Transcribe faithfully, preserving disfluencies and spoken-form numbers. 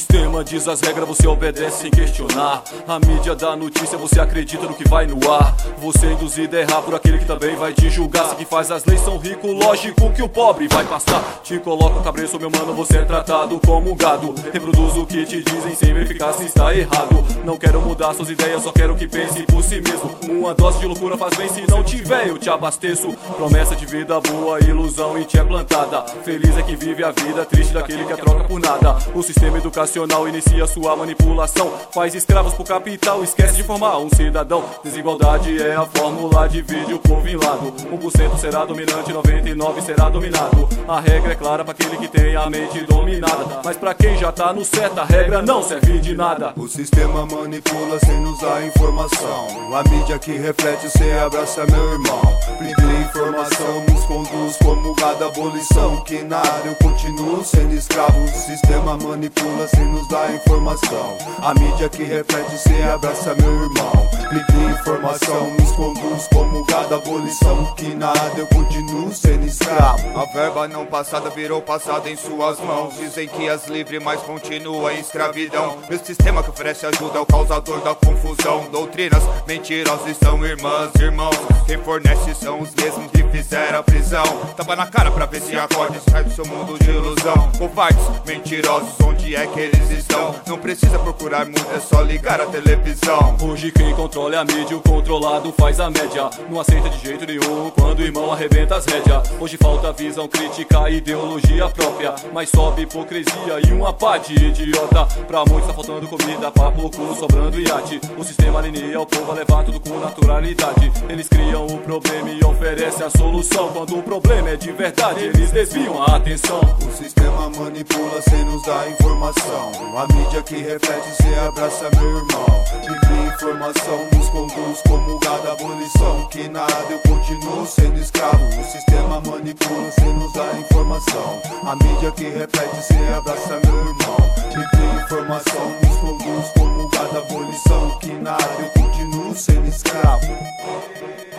sistema diz as regras, você obedece sem questionar. A mídia dá notícia, você acredita no que vai no ar. Você é induzido a errar por aquele que também vai te julgar. Se que faz as leis são ricos, lógico que o pobre vai passar. Te coloca o cabreço, meu mano, você é tratado como um gado. Reproduz o que te dizem sem verificar se está errado. Não quero mudar suas ideias, só quero que pense por si mesmo. Uma dose de loucura faz bem, se não tiver eu te abasteço. Promessa de vida boa, ilusão em ti é plantada. Feliz é quem vive a vida, triste daquele que a troca por nada. O sistema educacional inicia sua manipulação. Faz escravos pro capital, esquece de formar um cidadão. Desigualdade é a fórmula, divide o povo em lado. um por cento será dominante, noventa e nove por cento será dominado. A regra é clara pra aquele que tem a mente dominada, mas pra quem já tá no certo a regra não serve de nada. O sistema manipula sem usar informação. A mídia que reflete, cê abraça meu irmão. Primeira informação nos conduz como gado à abolição. Que nada, eu continuo sendo escravo. O sistema manipula sem nos dar informação. A mídia que reflete, cê abraça meu irmão. Primeira informação nos conduz como gado à abolição. Que nada, eu continuo sendo escravo. A verba não passada virou passada em suas mãos. Dizem que és livre, mas continua em escravidão. Meu sistema que oferece ajuda é o causador da confusão. Doutrinas mentirosas são irmãs, irmãos. Quem fornece são os mesmos que fizeram a prisão. Tapa na cara pra ver se acorde, sai do seu mundo de ilusão. Covardes, mentirosos, onde é que eles estão? Não precisa procurar muito, é só ligar a televisão. Hoje quem controla é a mídia, o controlado faz a média. Não aceita de jeito nenhum quando o irmão arrebenta as rédeas. Hoje falta visão crítica, ideologia própria, mas sobe hipocrisia e uma pá de idiota. Pra muitos tá faltando comida, pra poucos sobrando iate. O sistema alinea o povo a levar tudo com naturalidade. Eles criam o problema e oferecem a solução. Quando o problema é de verdade, eles desviam a atenção. O sistema manipula sem nos dar informação. A mídia que reflete, cê abraça meu irmão. Vive informação, nos conduz como gado à abolição. Que nada, eu continuo sendo escravo. O sistema manipula sem nos dar informação. A mídia que reflete, cê abraça meu irmão. Vive informação, nos conduz como gado à abolição. Que nada, eu continuo sendo escravo.